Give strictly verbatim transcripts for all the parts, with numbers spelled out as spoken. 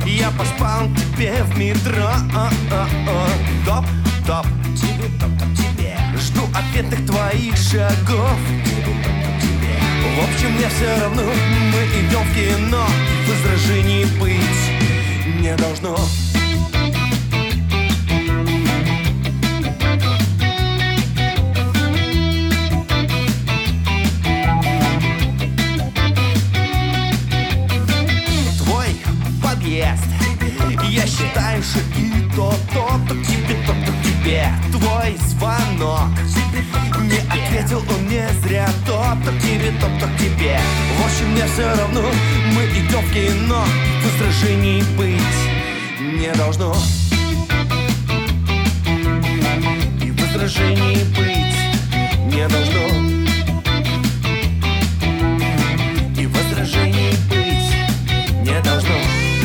Я поспал к тебе в метро. Топ, топ, тебе, топ, топ, тебе. Жду ответных твоих шагов. В общем, мне все равно, мы идем в кино. Возражений быть не должно. Твой подъезд, я считаю шаги то-то, то к тебе, то-то к тебе. Твой звонок, не ответил он не зря. То-то к тебе, то-то к тебе. В общем, мне все равно, мы идем в кино. Возражений быть не должно. И возражений быть не должно. И возражений быть не должно.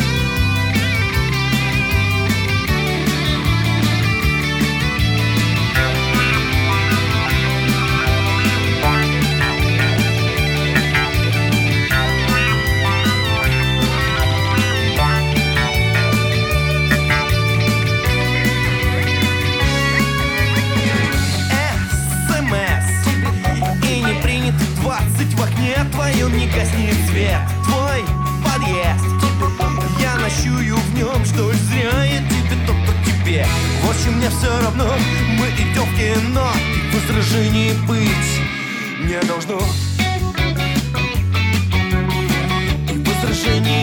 В окне твоем не гаснет свет. Твой подъезд, я ночую в нем, что ж зря я тебе, то-то к тебе. В общем, мне все равно, мы идем в кино. И возражений быть не должно. И возражений